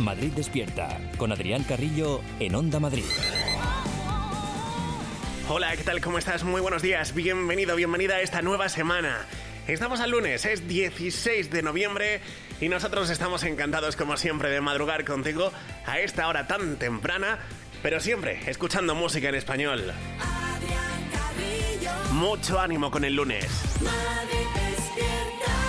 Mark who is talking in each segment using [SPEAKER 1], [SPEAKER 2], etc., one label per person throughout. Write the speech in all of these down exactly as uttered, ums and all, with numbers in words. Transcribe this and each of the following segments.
[SPEAKER 1] Madrid Despierta, con Adrián Carrillo en Onda Madrid.
[SPEAKER 2] Hola, ¿qué tal? ¿Cómo estás? Muy buenos días. Bienvenido, bienvenida a esta nueva semana. Estamos al lunes, es dieciséis de noviembre y nosotros estamos encantados, como siempre, de madrugar contigo a esta hora tan temprana, pero siempre escuchando música en español.
[SPEAKER 3] Adrián Carrillo.
[SPEAKER 2] Mucho ánimo con el lunes.
[SPEAKER 3] Madrid Despierta.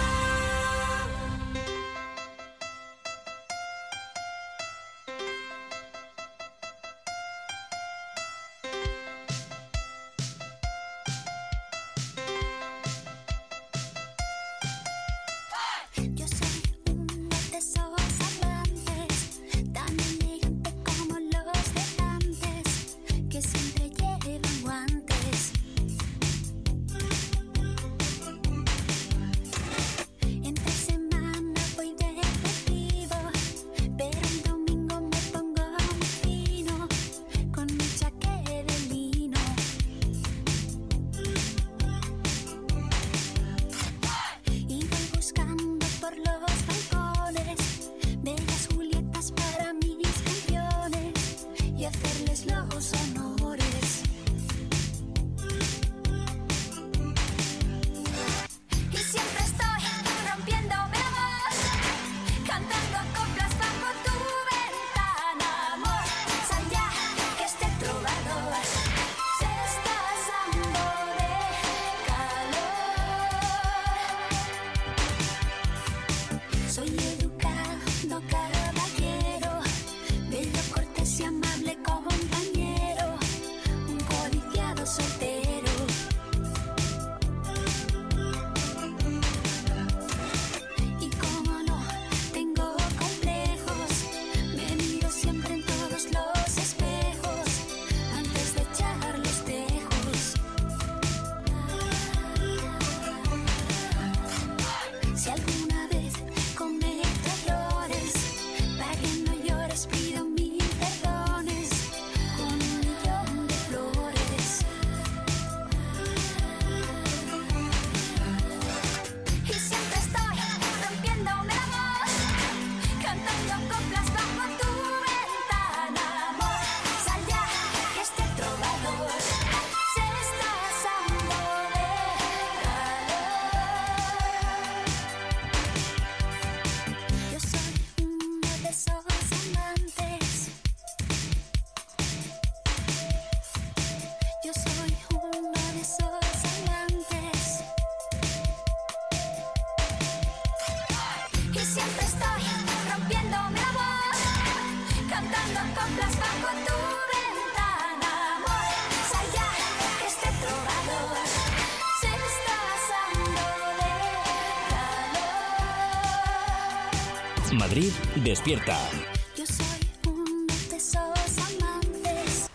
[SPEAKER 1] Madrid Despierta.
[SPEAKER 3] Yo soy uno de esos amantes.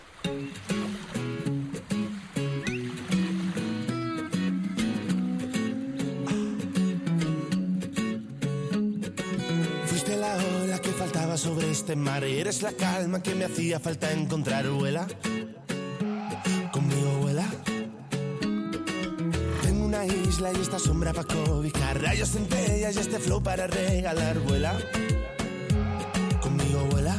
[SPEAKER 4] Fuiste la ola que faltaba sobre este mar y eres la calma que me hacía falta encontrar. Vuela, conmigo vuela. Tengo una isla y esta sombra pa' cobijar, rayos, centellas y este flow para regalar. Vuela, conmigo vuela.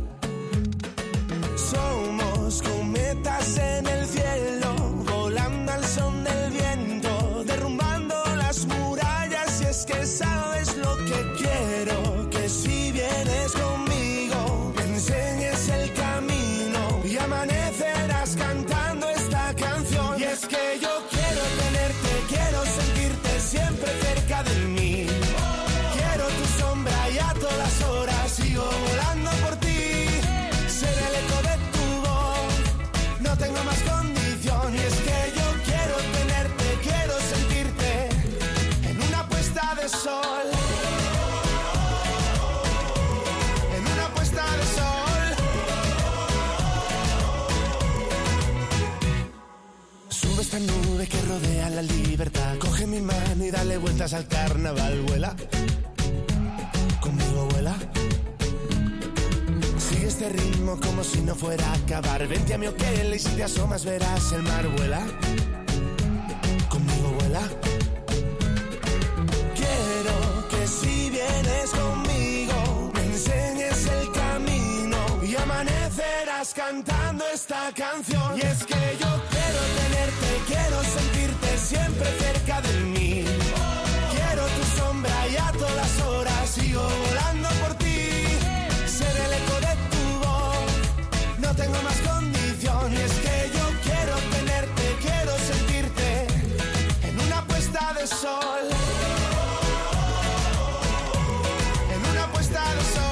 [SPEAKER 4] Somos cometas en el cielo, volando al son del viento, derrumbando las murallas. Y es que sabes lo que quiero, que si vienes conmigo me enseñes el camino y amanecerás cantando esta canción. Y es que yo quiero tenerte, quiero sentirte siempre cerca de mí. Quiero tu sombra y a todas horas sigo volando por ti. Ser el eco de tu voz, no tengo más condición. Y es que yo quiero tenerte, quiero sentirte en una puesta de sol. En una puesta de sol. Sube esta nube que rodea la libertad, coge mi mano y dale vueltas al carnaval. Vuela, conmigo vuela. Sigue este ritmo como si no fuera a acabar. Vente a mi hotel y si te asomas verás el mar. Vuela, conmigo vuela. Quiero que si vienes conmigo me enseñes el camino estás cantando esta canción. Y es que yo quiero tenerte, quiero sentirte siempre cerca de mí. Quiero tu sombra y a todas horas sigo volando por ti. Ser el eco de tu voz, no tengo más condición. Y es que yo quiero tenerte, quiero sentirte en una puesta de sol. En una puesta de sol.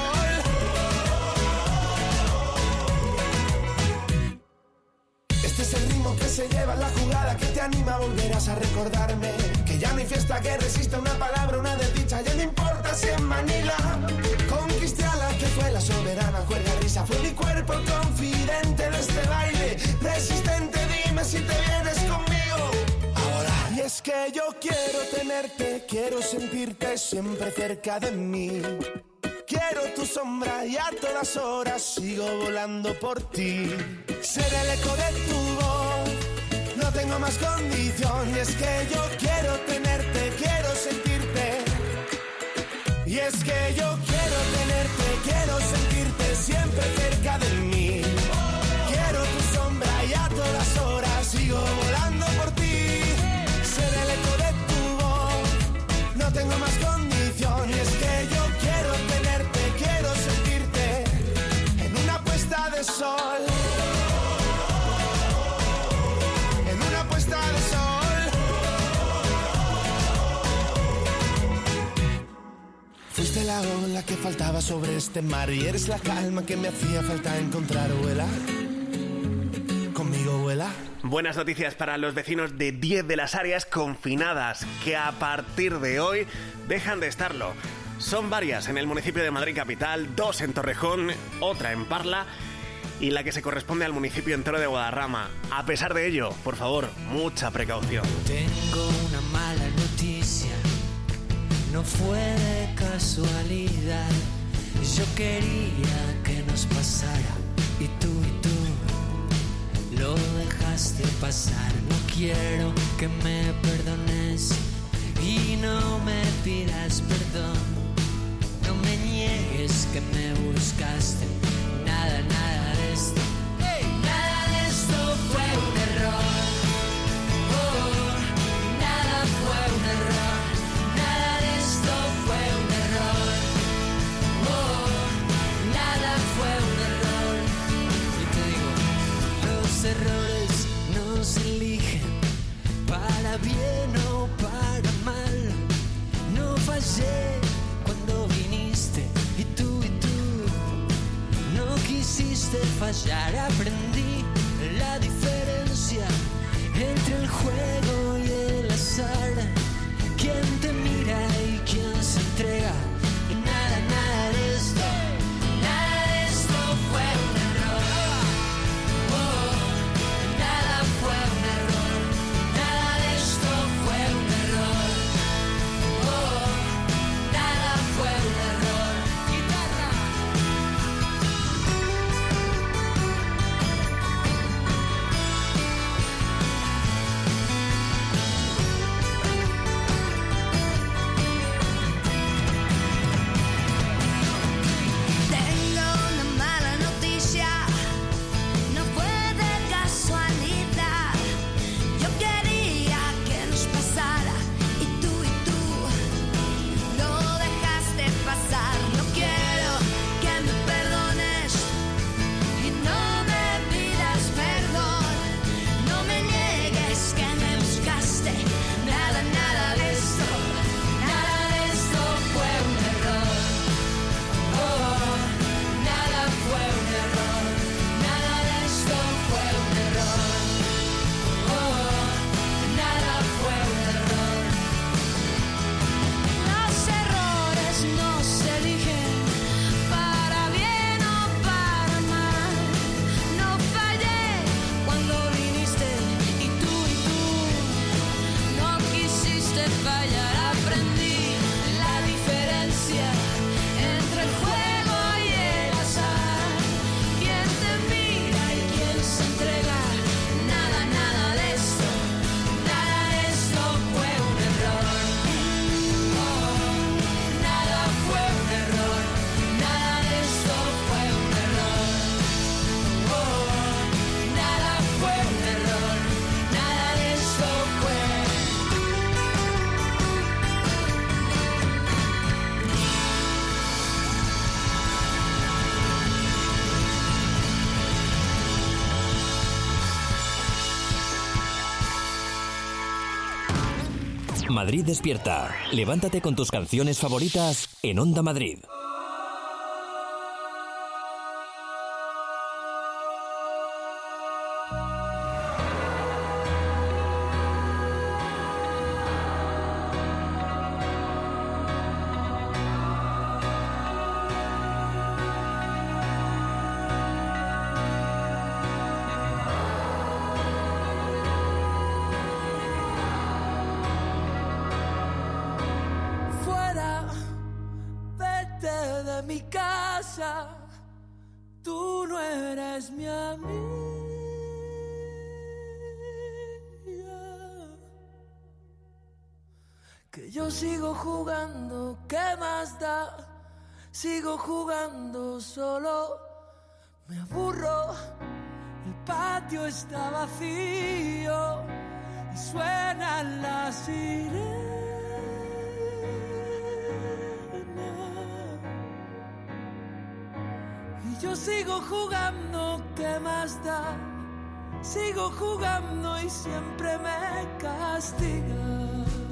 [SPEAKER 4] Este es el ritmo que se lleva en la jugada, que te anima, volverás a recordarme. Que ya no hay fiesta que resista una palabra, una desdicha. Ya no importa si en Manila conquisté a la que fue la soberana cuerda risa. Fue mi cuerpo el confidente de este baile, resistente. Dime si te vienes conmigo ahora. Y es que yo quiero tenerte, quiero sentirte siempre cerca de mí. Quiero tu sombra y a todas horas sigo volando por ti. Ser el eco de tu voz, no tengo más condición. Y es que yo quiero tenerte, quiero sentirte. Y es que yo quiero tenerte, quiero sentirte siempre cerca de mí. Quiero tu sombra y a todas horas sigo volando por ti. Ser el eco de tu voz, no tengo más condición. Y es que yo quiero tenerte, quiero sentirte en una puesta de sol. En una puesta de sol. Fuiste la ola que faltaba sobre este mar y eres la calma que me hacía falta encontrar. Vuela, conmigo vuela.
[SPEAKER 2] Buenas noticias para los vecinos de diez de las áreas confinadas, que a partir de hoy dejan de estarlo. Son varias en el municipio de Madrid capital, dos en Torrejón, otra en Parla y la que se corresponde al municipio entero de Guadarrama. A pesar de ello, por favor, mucha precaución.
[SPEAKER 5] Tengo una mala noticia, no fue de casualidad. Yo quería que nos pasara y tú y tú lo dejaste pasar. No quiero que me perdones y no me pidas perdón. No me niegues que me buscaste. Nada, nada de esto. Hey, nada de esto fue un error. Oh, nada fue un error. Nada de esto fue un error. Oh, nada fue un error. Y te digo, los errores no se eligen para bien o para mal. No fallé cuando viniste y tú y tú no quisiste fallar. Aprendí la diferencia entre el juego y el azar. Quién te mira y quién se entrega. Y nada, nada de esto, nada de esto fue un error. Oh, nada fue un error. Nada de esto fue un error. Oh, nada fue un error. Guitarra.
[SPEAKER 1] Madrid despierta. Levántate con tus canciones favoritas en Onda Madrid.
[SPEAKER 5] Tú no eres mi amiga. Que yo sigo jugando, ¿qué más da? Sigo jugando solo, me aburro. El patio está vacío y suenan las sirenas. Yo sigo jugando, ¿qué más da? Sigo jugando y siempre me castiga.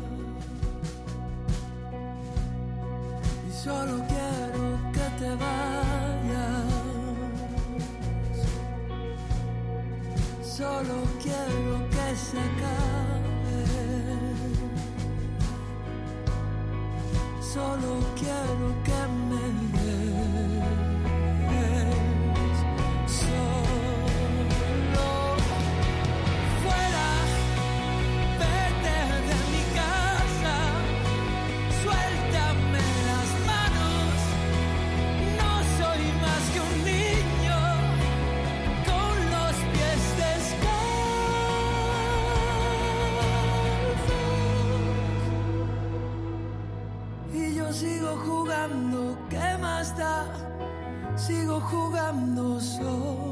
[SPEAKER 5] Y solo quiero que te vayas. Solo quiero que se acabe. Solo quiero que me des. Sigo jugando, ¿qué más da? Sigo jugando solo.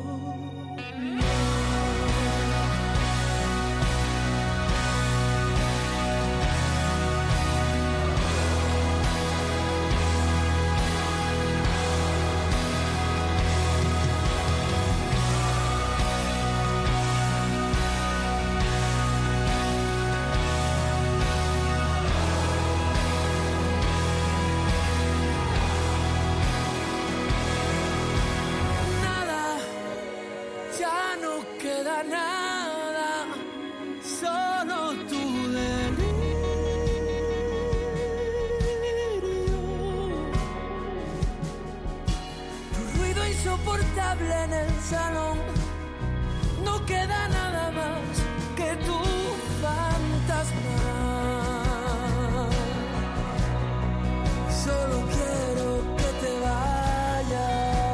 [SPEAKER 5] Nada, solo tu delirio. Tu ruido insoportable en el salón. No queda nada más que tu fantasma. Solo quiero que te vayas.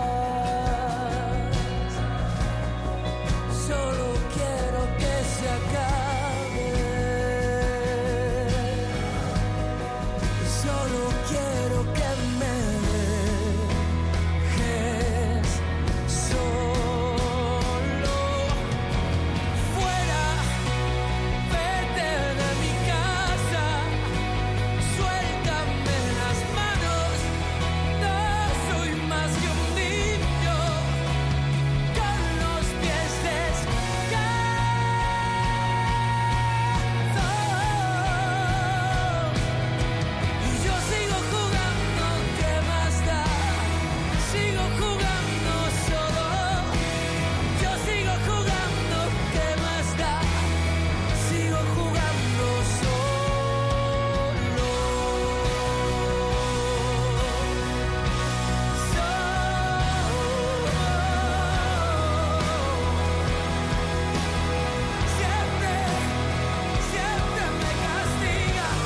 [SPEAKER 5] Solo quiero que se acabe. Solo quiero que me dejes solo. Fuera, vete de mi casa. Suéltame las manos. No soy más que un niño con los pies descalzos. Y yo sigo jugando, ¿qué más da? Sigo jugando solo. Yo sigo jugando, ¿qué más da? Sigo jugando solo. Siempre, siempre me castigas.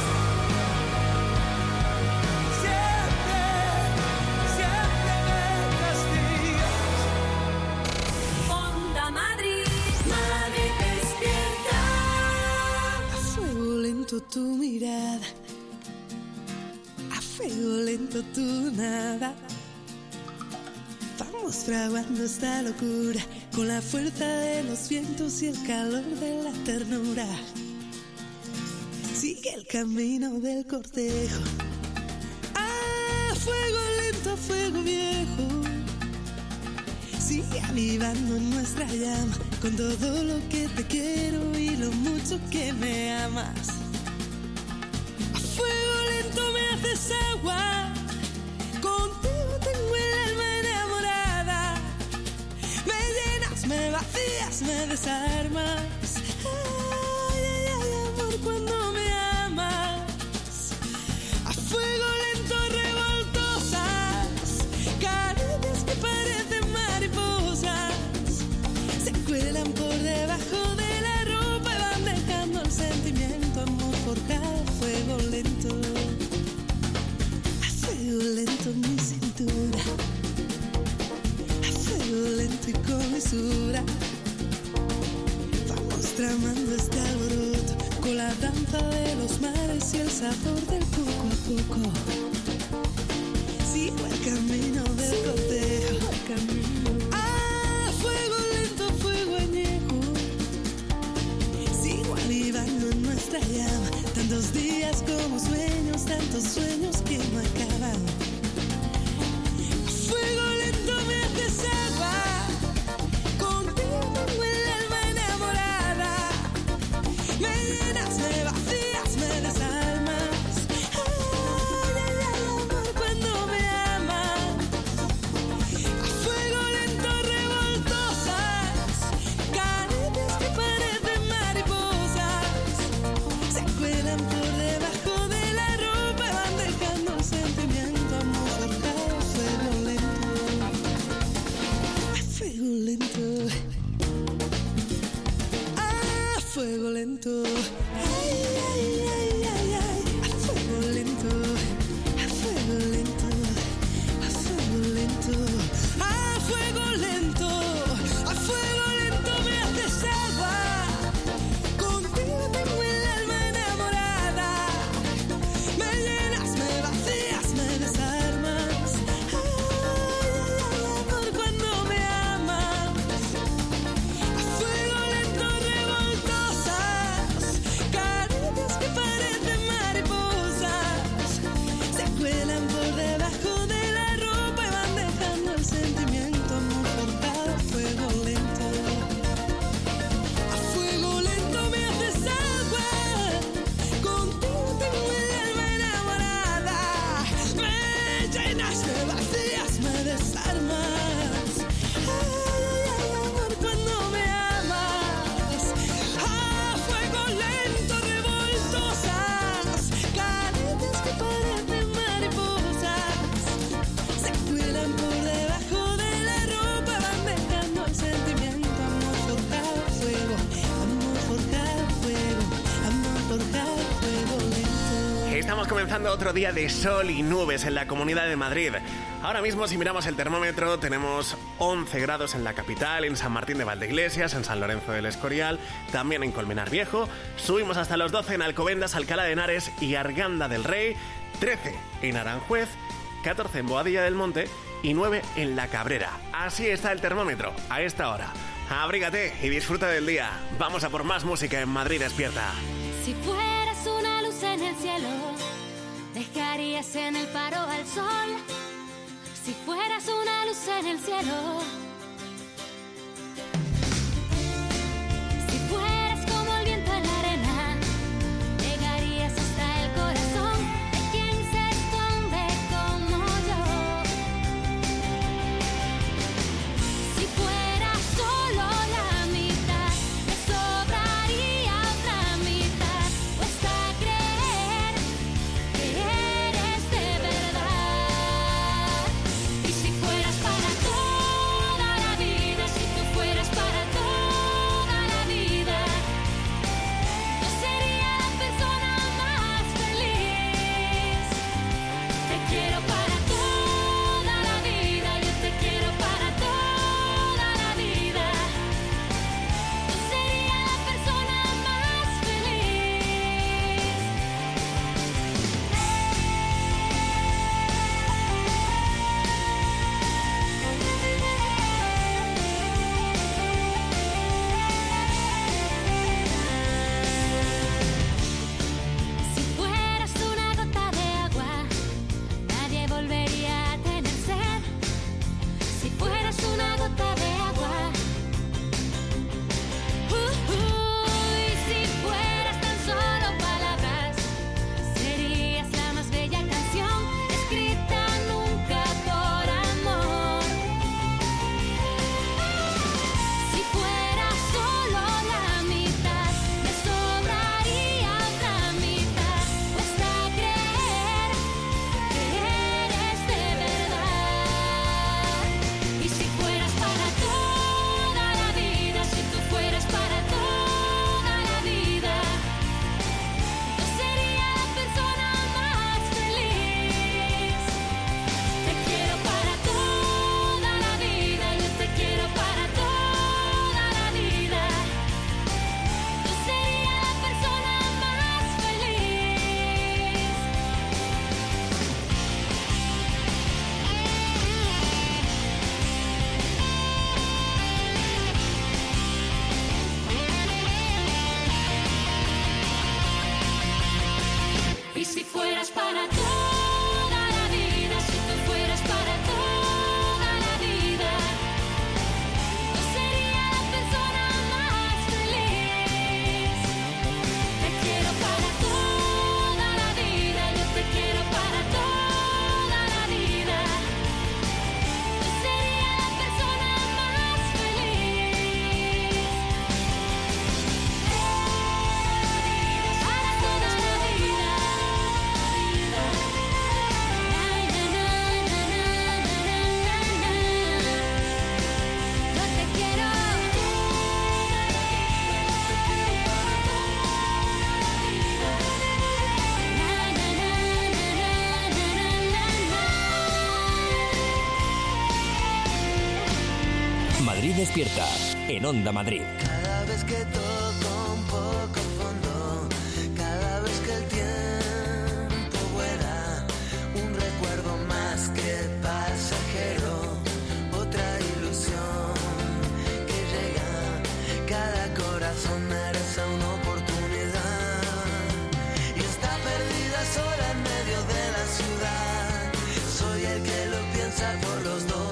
[SPEAKER 5] Siempre, siempre me castigas.
[SPEAKER 3] Onda Madrid, Madrid despierta.
[SPEAKER 5] A fuego lento tu mirada, a fuego lento tu nada. Vamos fraguando esta locura con la fuerza de los vientos y el calor de la ternura. Sigue el camino del cortejo, a fuego lento, a fuego viejo. Sigue avivando nuestra llama con todo lo que te quiero y lo mucho que me amas.
[SPEAKER 6] llenas, me desarmas. Ay, ay, ay, amor, cuando me amas. A fuego lento, revoltosas, caricias que parecen mariposas. Se cuelan por debajo de la ropa y van dejando el sentimiento, amor forjado a fuego lento. A fuego lento mi cintura, a fuego lento y con mesura. Vamos tramando este alboroto con la danza de los mares y el sabor del poco a poco. Sigo el camino del cortejo, el camino. Ah, fuego lento, fuego añejo. Sigo avivando en nuestra llama. Tantos días como sueños, tantos sueños que no acaban. Fuego lento me haces agua. Contigo tengo el alma enamorada. Me llenas, me vacías, me desarmas. Ay, ay, ay, amor, cuando me amas. A fuego lento, revoltosas, caricias que parecen mariposas. Se cuelan por debajo de la ropa y van dejando el sentimiento, amor forjado a fuego lento. A fuego lento. A fuego lento. Ay, ay, ay, ay, ay. A fuego lento. A fuego lento. A fuego lento. A fuego lento. A fuego lento me haces agua. Contigo tengo el alma enamorada. Me llenas, me vacías, me desarmas. Ay, ay, ay, amor, cuando me amas. A fuego lento, revoltosas, caricias que parecen mariposas. Se cuelan por debajo de la ropa y van dejando el sentimiento, amor forjado a fuego lento. A fuego lento me haces agua. Contigo tengo el alma enamorada. Me llenas, me vacías, me desarmas. Ay, ay, ay, amor, cuando me amas. A fuego lento, revoltosas, caricias que parecen mariposas. Se cuelan por debajo de la ropa, van dejando el sentimiento, amor forjado a fuego, amor forjado a fuego, amor forjado a fuego lento.
[SPEAKER 2] Estamos comenzando otro día de sol y nubes en la Comunidad de Madrid. Ahora mismo, si miramos el termómetro, tenemos once grados en la capital, en San Martín de Valdeiglesias, en San Lorenzo del Escorial, también en Colmenar Viejo. Subimos hasta los doce en Alcobendas, Alcalá de Henares y Arganda del Rey, trece en Aranjuez, catorce en Boadilla del Monte y nueve en La Cabrera. Así está el termómetro a esta hora. Abrígate y disfruta del día. Vamos a por más música en Madrid Despierta.
[SPEAKER 3] Si fueras una luz en el cielo, dejarías en el paro al sol. Si fueras una luz en el cielo, si fueras como el viento en la arena, llegarías hasta el corazón de quien se esconde como yo. Si fueras solo la mitad, me sobraría otra mitad, cuesta creer que eres de verdad. Y si fueras para toda
[SPEAKER 1] Madrid despierta, en Onda Madrid.
[SPEAKER 5] Cada vez que toco un poco fondo, cada vez que el tiempo vuela, un recuerdo más que pasajero, otra ilusión que llega. Cada corazón merece una oportunidad y está perdida sola en medio de la ciudad. Soy el que lo piensa por los dos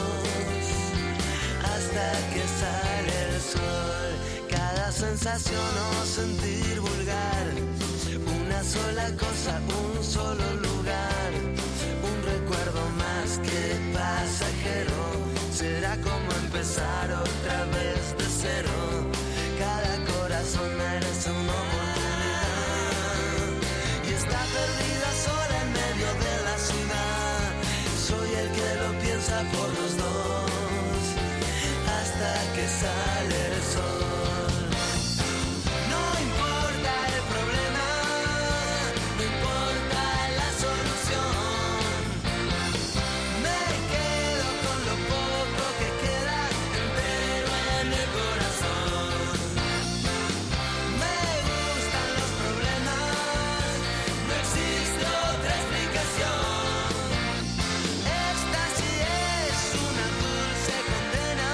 [SPEAKER 5] hasta que sale el sol. Cada sensación o sentir vulgar, una sola cosa, un solo lugar, un recuerdo más que pasajero. Será como empezar otra vez de cero. Cada corazón merece una oportunidad y está perdida sola en medio de la ciudad. Soy el que lo piensa por los dos hasta que sale el sol. No importa el problema, no importa la solución. Me quedo con lo poco que queda entero en el corazón. Me gustan los problemas, no existe otra explicación. Esta sí es una dulce condena.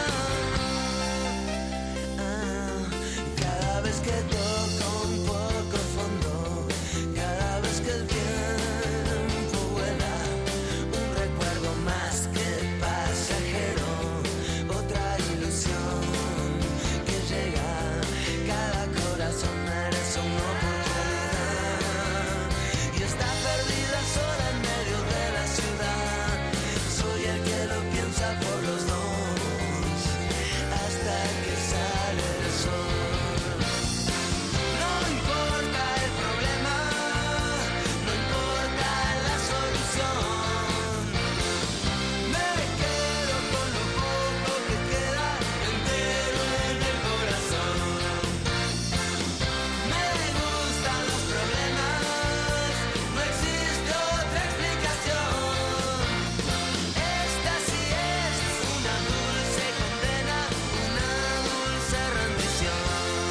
[SPEAKER 5] Ah, cada vez que toco un poco fondo, cada vez que el tiempo vuela, un recuerdo más que pasajero, otra ilusión que llega. Cada corazón merece una oportunidad y está perdida sola en medio de la ciudad. Soy el que lo piensa por los dos hasta que sale el sol. No importa el problema, no importa la solución. Me quedo con lo poco que queda entero en el corazón. Me gustan los problemas, no existe otra explicación. Esta sí es una dulce condena, una dulce rendición.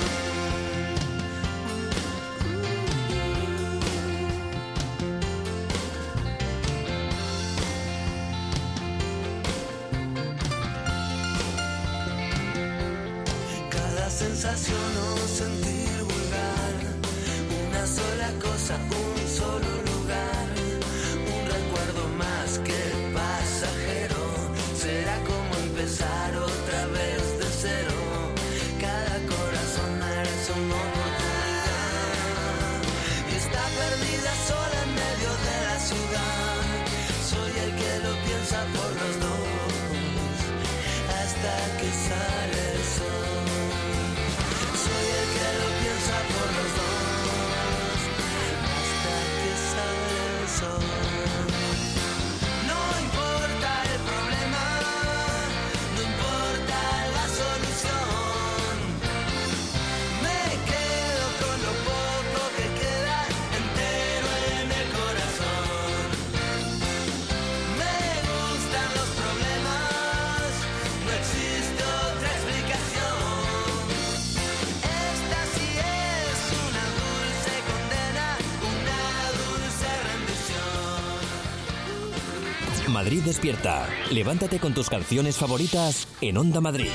[SPEAKER 5] Cada sensación o sentir vulgar, una sola cosa, un solo lugar, un recuerdo más que pasajero. Será como empezar otra vez de cero. Cada corazón merece una oportunidad y está perdida sola en medio de la ciudad. Soy el que lo piensa por los dos hasta que sale el sol. Soy el que lo piensa por los dos hasta que sale el sol. No importa el problema, no importa la solución. Me quedo con lo poco que queda entero en el corazón. Me gustan los problemas, no existe otra explicación. Esta sí es una dulce condena, una dulce rendición.
[SPEAKER 1] Madrid despierta. Levántate con tus canciones favoritas en Onda Madrid.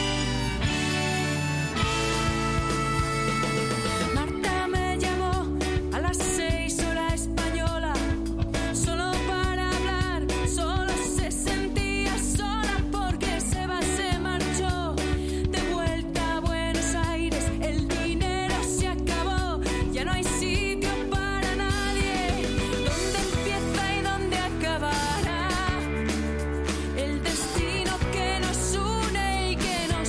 [SPEAKER 3] Marta me llamó a las seis hora española, solo para hablar, solo se sentía sola porque Seba se marchó de vuelta a Buenos Aires. El dinero se acabó, ya no hay sitio para nadie. ¿Dónde empieza y dónde acabará el destino que nos une y que nos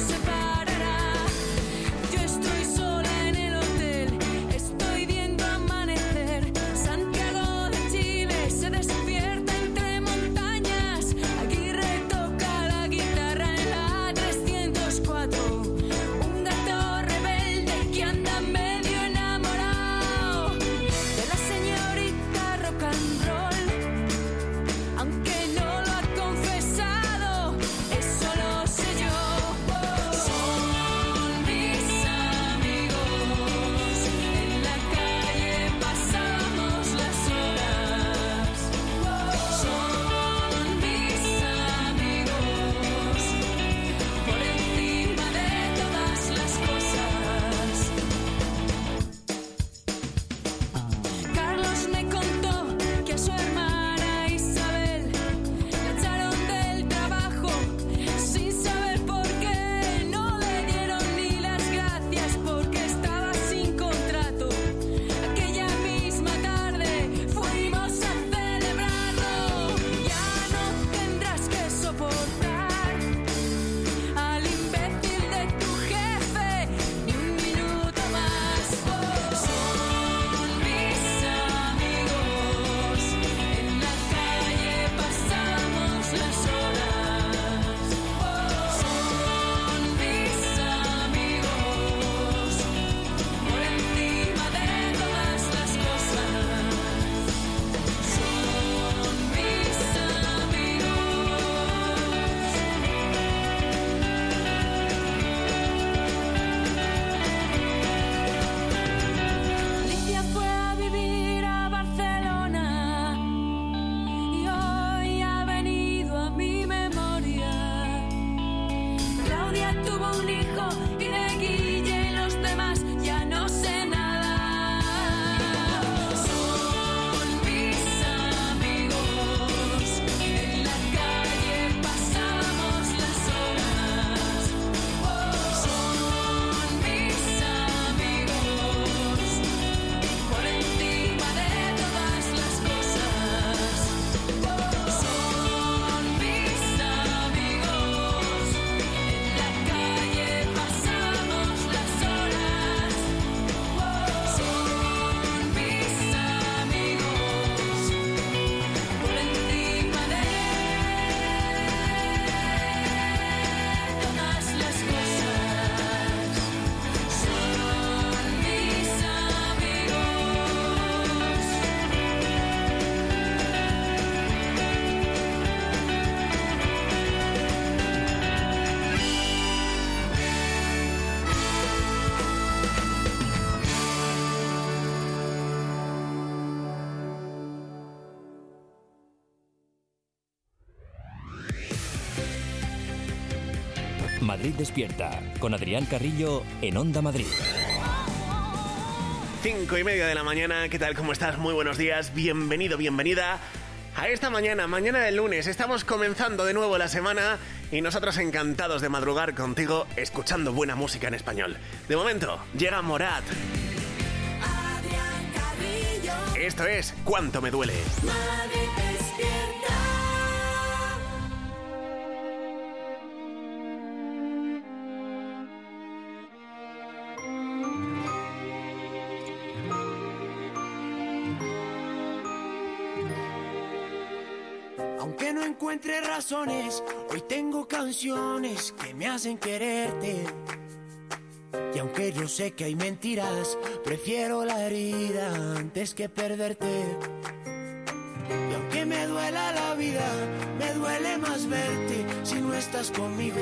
[SPEAKER 1] Madrid Despierta, con Adrián Carrillo en Onda Madrid.
[SPEAKER 2] Cinco y media de la mañana, ¿qué tal? ¿Cómo estás? Muy buenos días, bienvenido, bienvenida a esta mañana, mañana del lunes. Estamos comenzando de nuevo la semana y nosotros encantados de madrugar contigo escuchando buena música en español. De momento, llega Morat.
[SPEAKER 3] Adrián Carrillo.
[SPEAKER 2] Esto es Cuánto me duele.
[SPEAKER 3] Madrid Despierta.
[SPEAKER 5] Aunque no encuentre razones, hoy tengo canciones que me hacen quererte. Y aunque yo sé que hay mentiras, prefiero la herida antes que perderte. Y aunque me duela la vida, me duele más verte si no estás conmigo.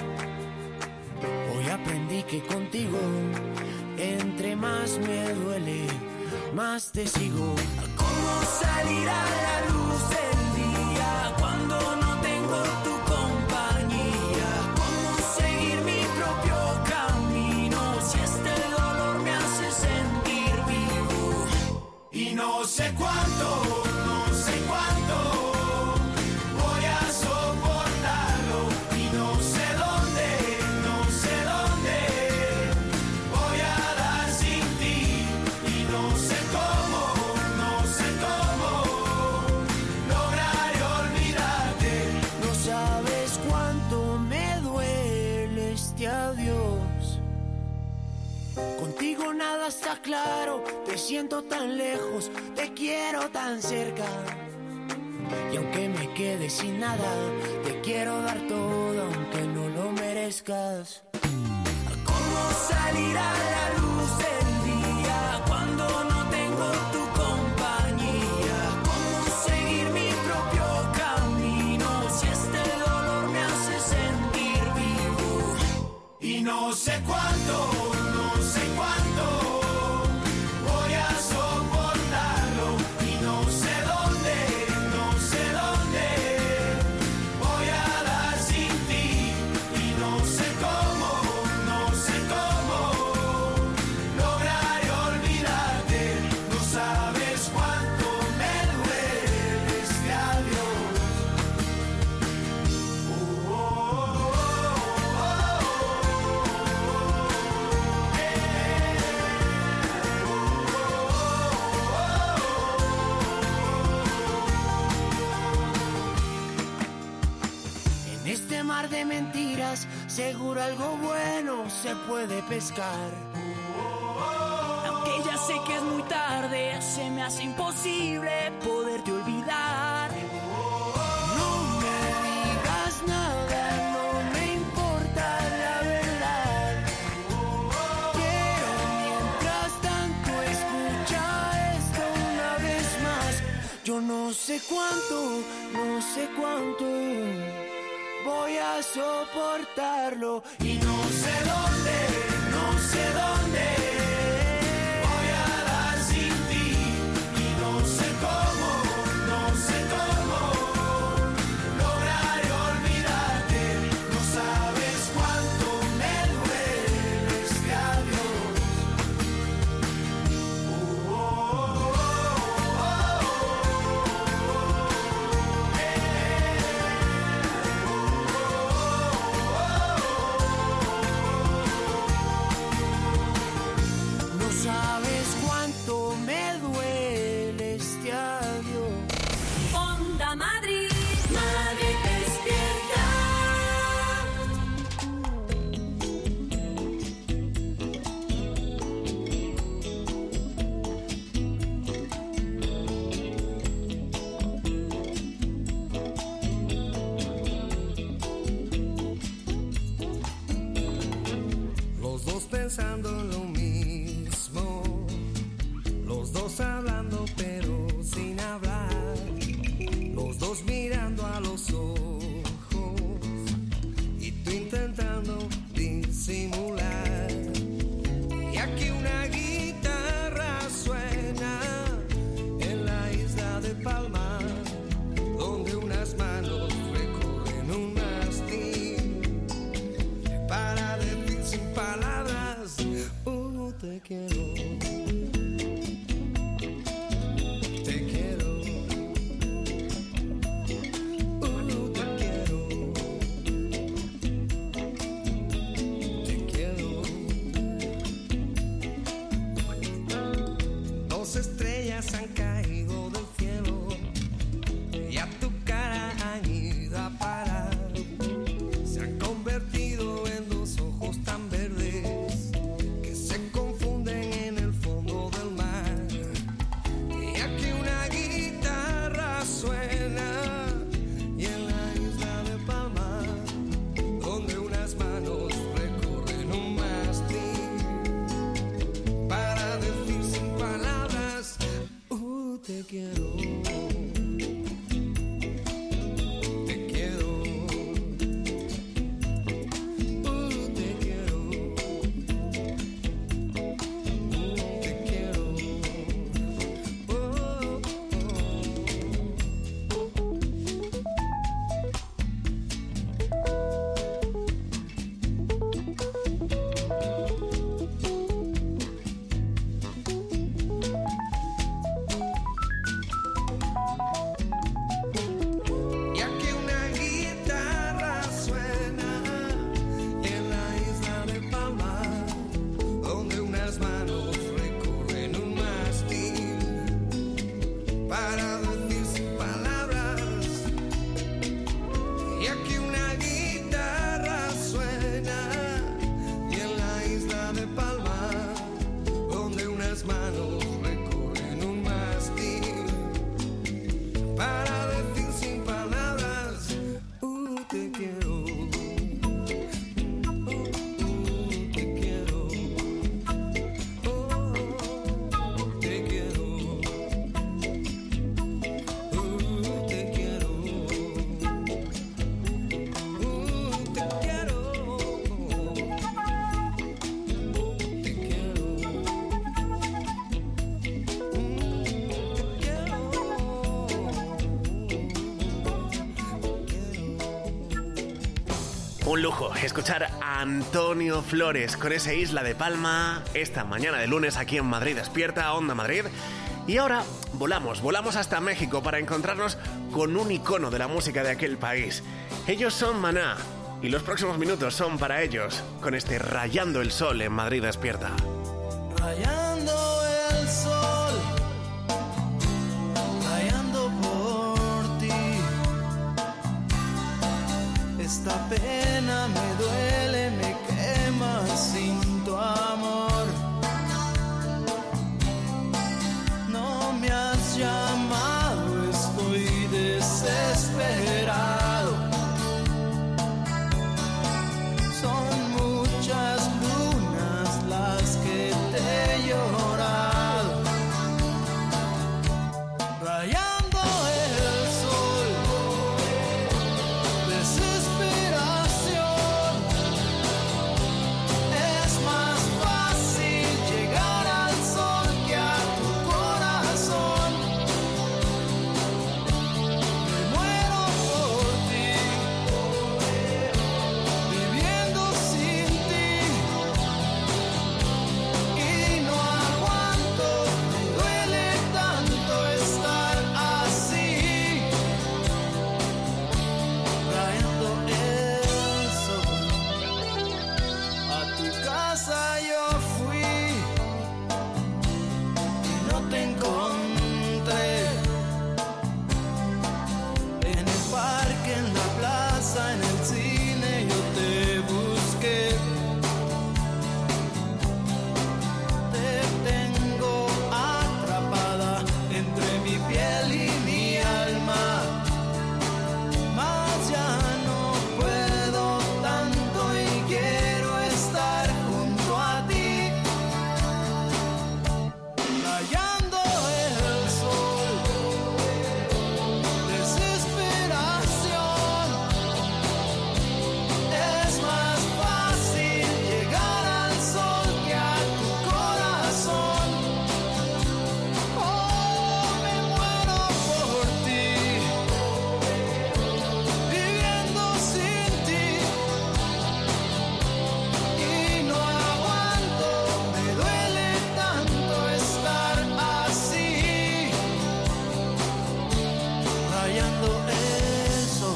[SPEAKER 5] Hoy aprendí que contigo, entre más me duele, más te sigo. ¿Cómo salir a la luz del día cuando no tengo tu compañía? ¿Cómo seguir mi propio camino si este dolor me hace sentir vivo? Y no sé cuánto, no sé cuánto voy a soportarlo. Y no sé dónde, no sé dónde voy a dar sin ti. Y no sé cómo, no sé cómo lograré olvidarte. No sabes cuánto me duele este adiós. Contigo nada está claro, te siento tan lejos, te quiero tan cerca. Y aunque me quede sin nada, te quiero dar todo aunque no lo merezcas. ¿Cómo salir a la luz del día cuando no tengo tu compañía? ¿Cómo seguir mi propio camino si este dolor me hace sentir vivo? Y no sé cuánto, no sé cuánto voy a soportarlo. Y no sé dónde, no sé dónde voy a dar sin ti. Y no sé cómo, no sé cómo lograré olvidarte. No sabes cuánto me duele este adiós. Oh, oh, En este mar de mentiras, seguro algo bueno se puede pescar. Aunque ya sé que es muy tarde, se me hace imposible poderte olvidar. No me digas nada, no me importa la verdad. Quiero mientras tanto escucha esto una vez más. Yo no sé cuánto, no sé cuánto voy a soportarlo. Y no sé dónde, no sé dónde voy a dar sin ti. Y no sé cómo, no sé cómo lograré olvidarte. No sabes cuánto me duele este adiós. Oh, oh, oh, oh, oh, eh. No sabes cuánto me duele este adiós.
[SPEAKER 3] Onda Madrid. Madrid Despierta.
[SPEAKER 7] Los dos pensando en lo mismo, los dos hablando pero sin hablar, los dos mirando a los ojos y tú intentando disimular. Y aquí una guitarra suena en la isla de Palma, donde unas manos recorren un mástil
[SPEAKER 2] Un lujo escuchar a Antonio Flores con ese Isla de Palma esta mañana de lunes aquí en Madrid Despierta, Onda Madrid. Y ahora volamos, volamos hasta México para encontrarnos con un icono de la música de aquel país. Ellos son Maná y los próximos minutos son para ellos con este Rayando el Sol en Madrid Despierta.
[SPEAKER 8] Rayando el sol, rayando por ti. Esta pena me duele, me quema sin tu amor. No me has llamado, estoy desesperado. Son muchas lunas las que te he llorado. Rayando el sol, desesperación. Es más fácil llegar al sol que a tu corazón. Me muero por ti, viviendo sin ti. Y no aguanto, me duele tanto estar así. Rayando el sol, a tu casa yo fui y no te encontré. En el parque, en la plaza, en el cine yo te busqué. Te tengo atrapada entre mi piel y mi alma. Mas ya no puedo tanto y quiero estar junto a ti. Rayando el sol, desesperación. Es más fácil llegar al sol que a tu corazón. Oh, me muero por ti, viviendo sin ti. Y no aguanto, me duele tanto estar así. Rayando el sol.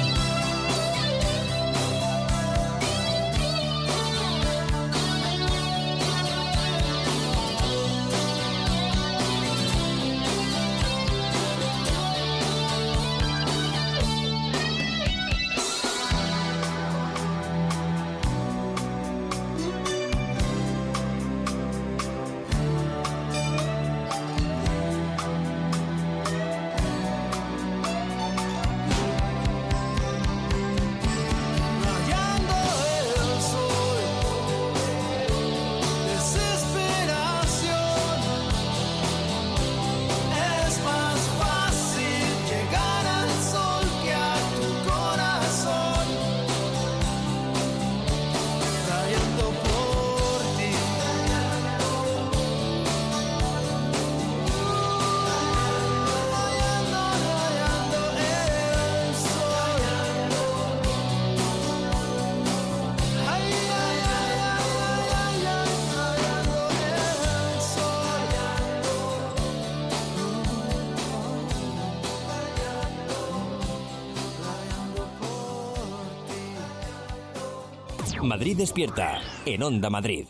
[SPEAKER 8] Rayando el sol, desesperación. Es más fácil llegar al sol que a tu corazón. Rayando por ti. Rayando, rayando el sol. Ay, ay, ay, ay, ay, ay, rayando el sol. Rayando por ti.
[SPEAKER 1] Madrid Despierta, en Onda Madrid.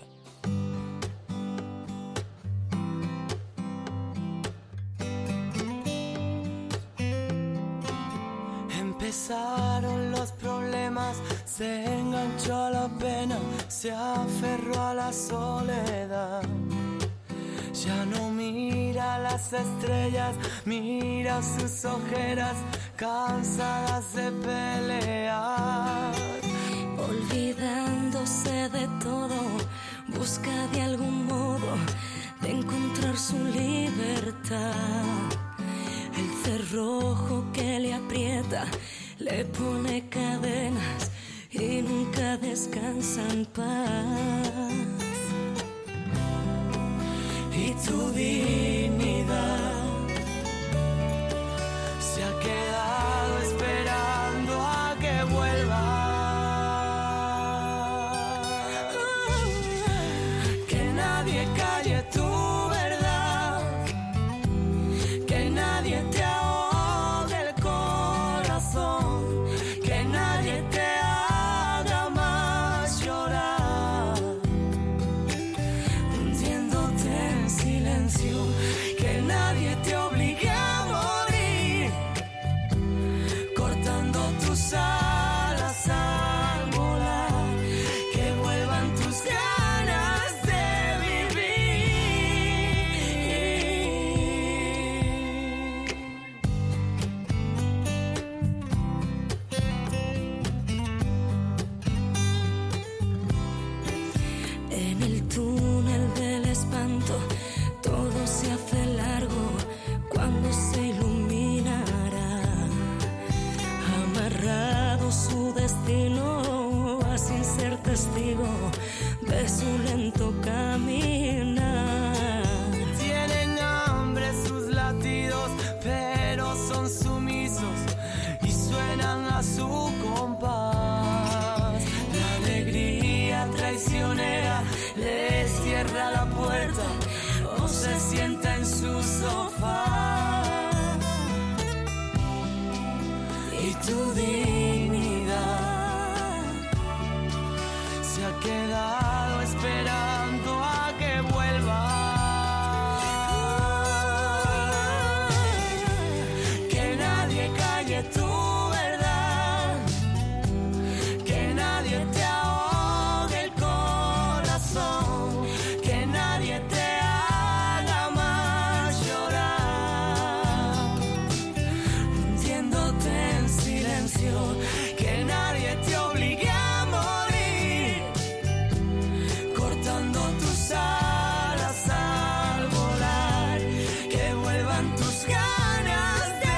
[SPEAKER 5] Empezaron los problemas, se enganchó a la pena, se aferró a la soledad. Ya no mira las estrellas, mira sus ojeras, cansadas de pelear.
[SPEAKER 3] Olvidándose de todo, busca de algún modo de encontrar su libertad. El cerrojo que le aprieta, le pone cadenas y nunca descansa en paz.
[SPEAKER 5] Y tu dignidad se ha quedado esperando a que vuelva.
[SPEAKER 3] todo su destino, va sin ser testigo de su lento caminar.
[SPEAKER 8] Tienen hambre sus latidos, pero son sumisos y suenan a su compás. La alegría traicionera les cierra la puerta o se sienta en su sofá. Y tu dignidad se ha quedado esperando a que vuelva. Que nadie calle tu verdad, que nadie te ahogue el corazón, que nadie te haga más llorar, hundiéndote en silencio, que nadie te obligue a morir, cortando tus alas al volar, que vuelvan tus ganas de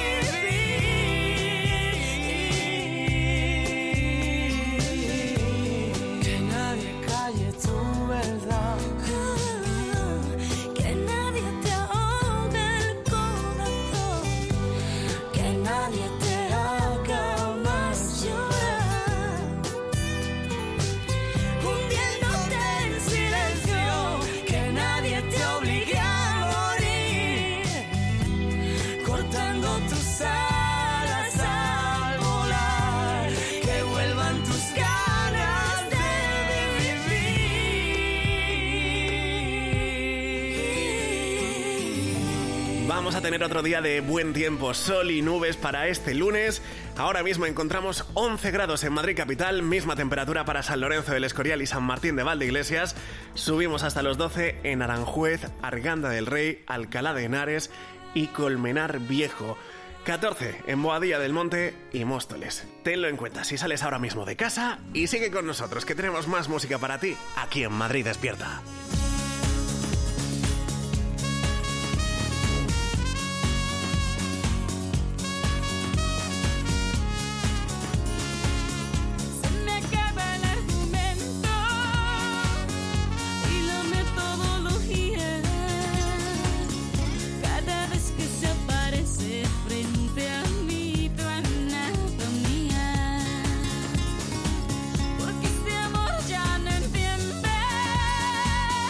[SPEAKER 8] vivir, que nadie calle tu verdad,
[SPEAKER 3] Que nadie te ahogue el corazón, que nadie te haga más llorar, hundiéndote en silencio,
[SPEAKER 8] que nadie te obligue a morir, cortando tus alas al volar, que vuelvan tus ganas de vivir.
[SPEAKER 2] Vamos a tener otro día de buen tiempo, sol y nubes para este lunes. Ahora mismo encontramos once grados en Madrid capital, misma temperatura para San Lorenzo del Escorial y San Martín de Valdeiglesias. Subimos hasta los doce en Aranjuez, Arganda del Rey, Alcalá de Henares y Colmenar Viejo. catorce en Boadilla del Monte y Móstoles. Tenlo en cuenta si sales ahora mismo de casa y sigue con nosotros, que tenemos más música para ti aquí en Madrid Despierta.
[SPEAKER 3] se me acaba el argumento y la metodología. Cada vez que se aparece frente a mí tu anatomía, porque este amor ya no entiende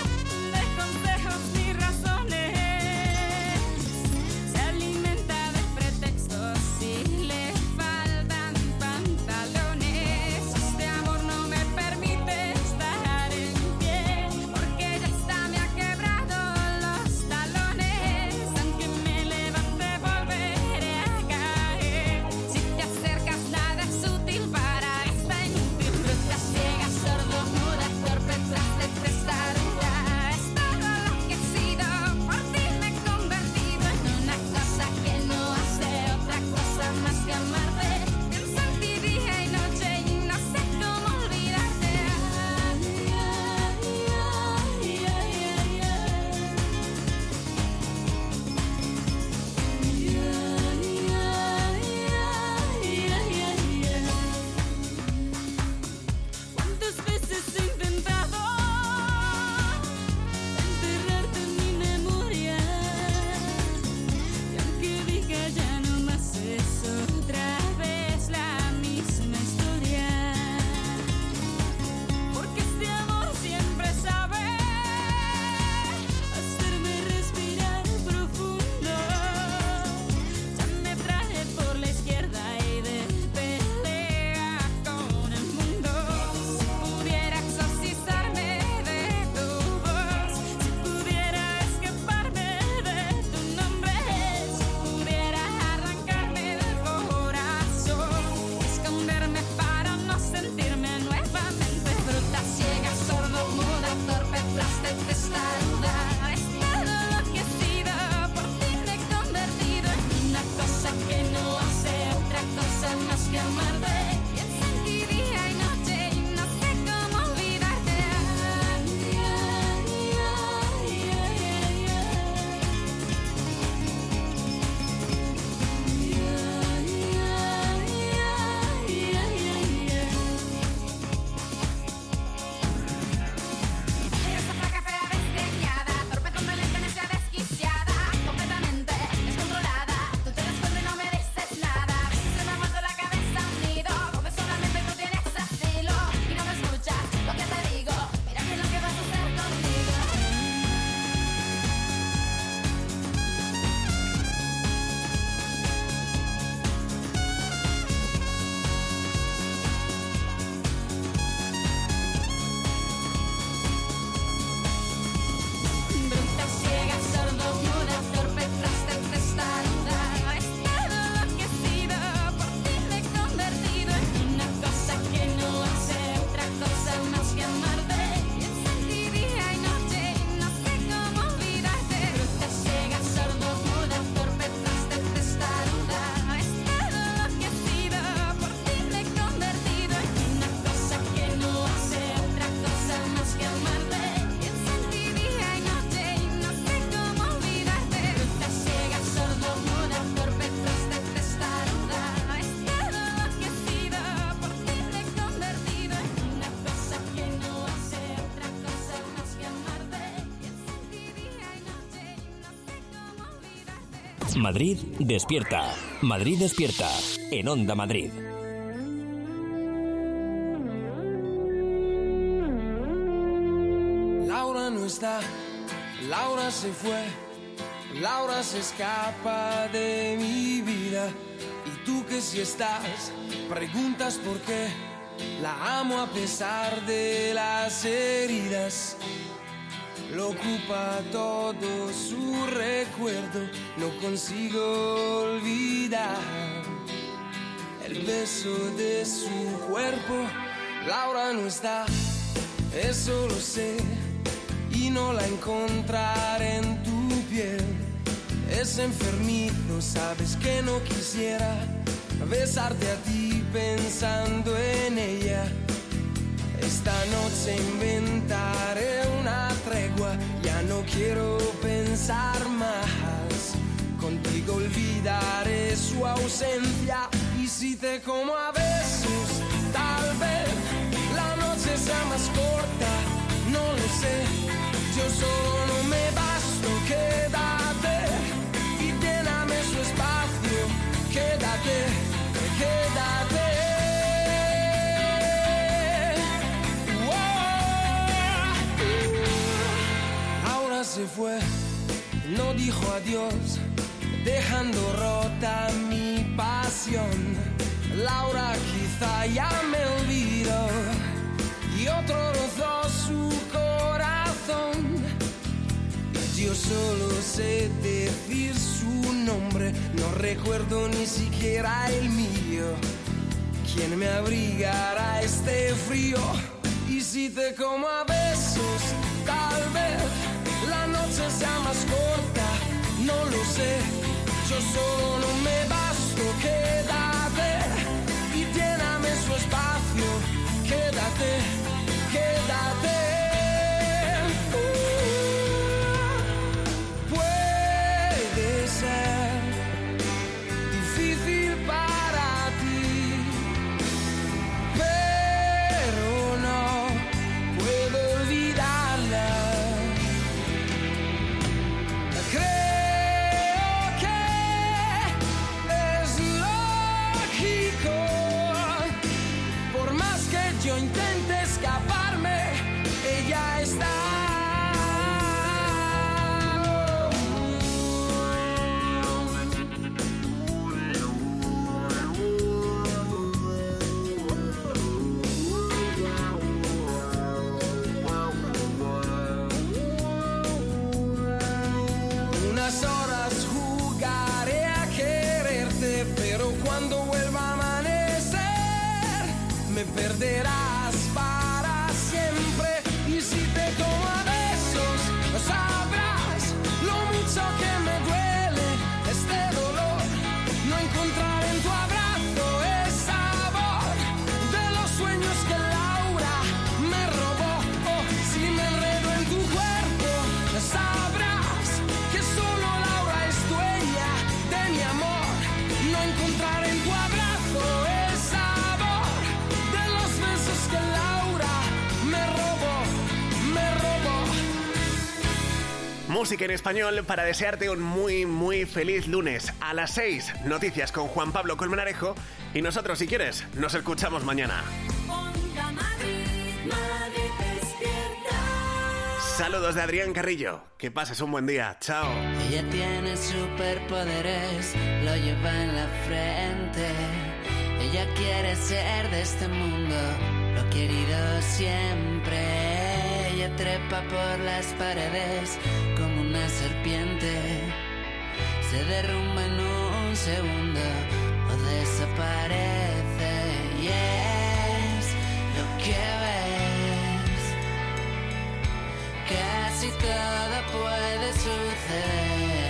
[SPEAKER 1] Madrid despierta. Madrid despierta. En Onda Madrid.
[SPEAKER 4] Laura no está, Laura se fue, Laura se escapa de mi vida. Y tú que si estás, preguntas por qué. La amo a pesar de las heridas. Lo ocupa todo su recuerdo. No consigo olvidar el beso de su cuerpo. Laura no está, eso lo sé. Y no la encontraré en tu piel. Es enfermizo, sabes que no quisiera besarte a ti pensando en ella. Esta noche inventaré una tregua. Ya no quiero pensar más. Contigo olvidaré su ausencia. Y si te como a besos, tal vez la noche sea más corta. No lo sé, yo solo no me basto. Quédate y lléname su espacio. Quédate, quédate. Oh. Ahora se fue, no dijo adiós, dejando rota mi pasión. Laura quizá ya me olvidó y otro rozó su corazón. Yo solo sé decir su nombre, no recuerdo ni siquiera el mío. ¿Quién me abrigará este frío? Y si te como a besos, tal vez la noche sea más corta. No lo sé, yo solo no me basto. Quédate y lléname su espacio. Quédate, quédate. Uh, puede ser difícil para ti, pero no puedo olvidarla. Creo que es lógico, por más que yo intente escaparme, ella está. Unas horas jugaré a quererte, pero cuando vuelva a amanecer me perderás para siempre. Y si te como a besos, sabrás lo mucho que me duele este dolor. No encontrar en tu abrazo el sabor de los sueños que Laura me robó. Oh, si me enredo en tu cuerpo, sabrás que solo Laura es dueña de mi amor. No encontrar en tu abrazo el sabor de los besos que Laura me robó, me robó.
[SPEAKER 2] Música en español para desearte un muy, muy feliz lunes. A las seis, noticias con Juan Pablo Colmenarejo. Y nosotros, si quieres, nos escuchamos mañana.
[SPEAKER 3] Onda Madrid, Madrid despierta.
[SPEAKER 2] Saludos de Adrián Carrillo. Que pases un buen día. Chao.
[SPEAKER 5] Ella tiene superpoderes, lo lleva en la frente. Ella quiere ser de este mundo, lo ha querido siempre. Ella trepa por las paredes como una serpiente. Se derrumba en un segundo o desaparece. Y es lo que ves. Casi todo puede suceder.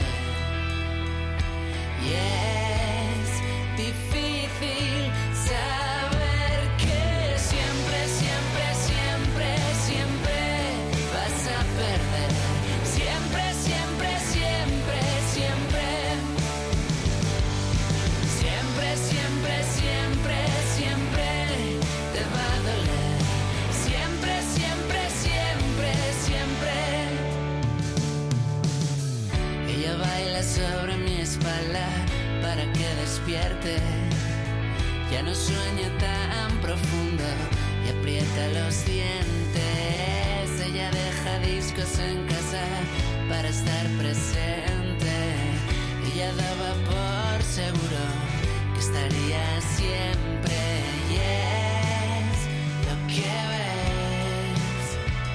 [SPEAKER 5] Y es difícil saber que siempre, siempre, siempre, siempre vas a perder. Siempre, siempre, siempre, siempre. Siempre, siempre, siempre. sueño tan profundo y aprieta los dientes. Ella deja discos en casa para estar presente. Ella daba por seguro que estaría siempre. Y es lo que ves.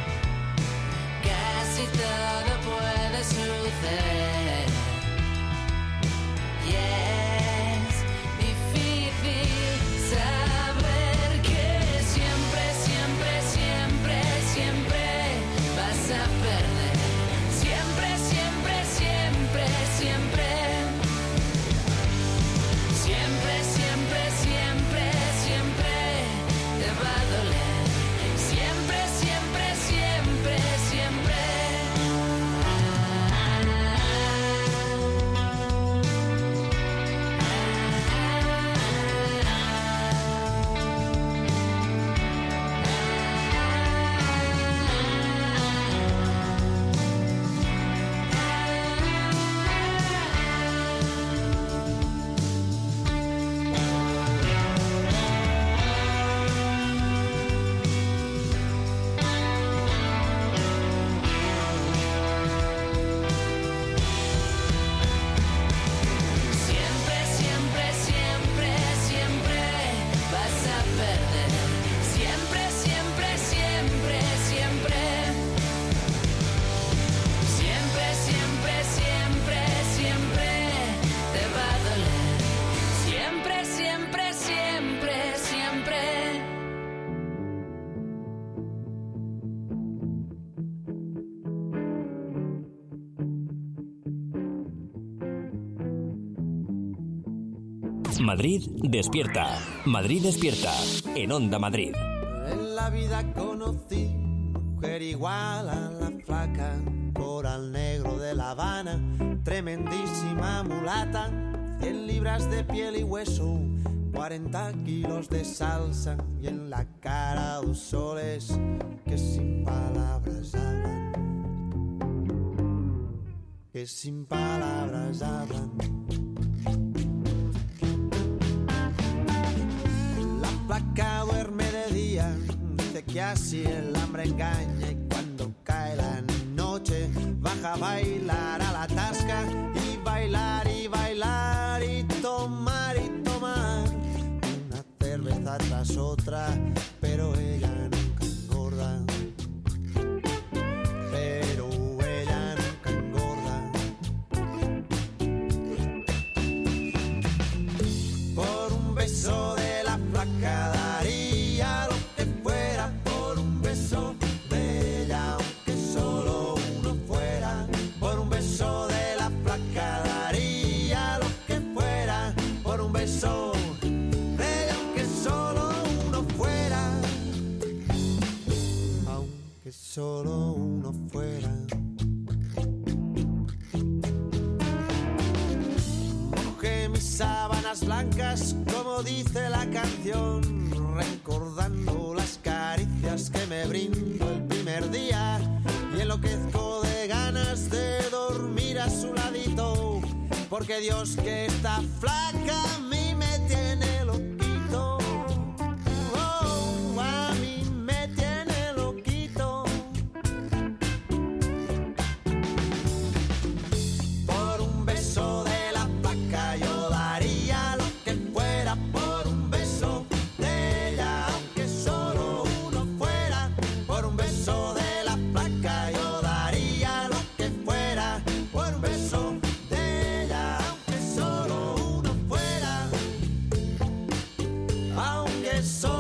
[SPEAKER 5] Casi todo puede suceder. Y es difícil saber que siempre, siempre, siempre, siempre vas a perder. Siempre, siempre, siempre, siempre. Siempre, siempre, siempre, siempre te va a doler. Siempre, siempre, siempre, siempre. Siempre, siempre, siempre, siempre vas a perder. Siempre, siempre, siempre, siempre. Siempre, siempre, siempre, siempre te va a doler. Siempre, siempre, siempre, siempre.
[SPEAKER 1] Madrid despierta. Madrid despierta. En Onda Madrid.
[SPEAKER 9] En la vida conocí mujer igual a la flaca, coral negro de La Habana, tremendísima mulata, cien libras de piel y hueso, cuarenta kilos de salsa y en la cara dos soles que sin palabras hablan, que sin palabras hablan. La flaca duerme de día, dice que así el hambre engaña y cuando cae la noche baja a bailar a la tasca y bailar y bailar y tomar y tomar una cerveza tras otra, pero ella nunca engorda, pero ella nunca engorda. Por un beso de la flaca daría lo que fuera, por un beso de ella aunque solo uno fuera, por un beso de la flaca daría lo que fuera, por un beso de ella aunque solo uno fuera, aunque solo uno fuera. Mojé mis sábanas blancas como dice la canción, recordando las caricias que me brindó el primer día y enloquezco de ganas de dormir a su ladito, porque Dios que está flaca a mí me tiene loquito. Oh, a mí me tiene loquito. Por un beso de la flaca yo daría lo que fuera, por un beso de ella aunque solo uno fuera, por un beso de la flaca yo daría lo que fuera, por un beso de ella aunque solo uno fuera, aunque solo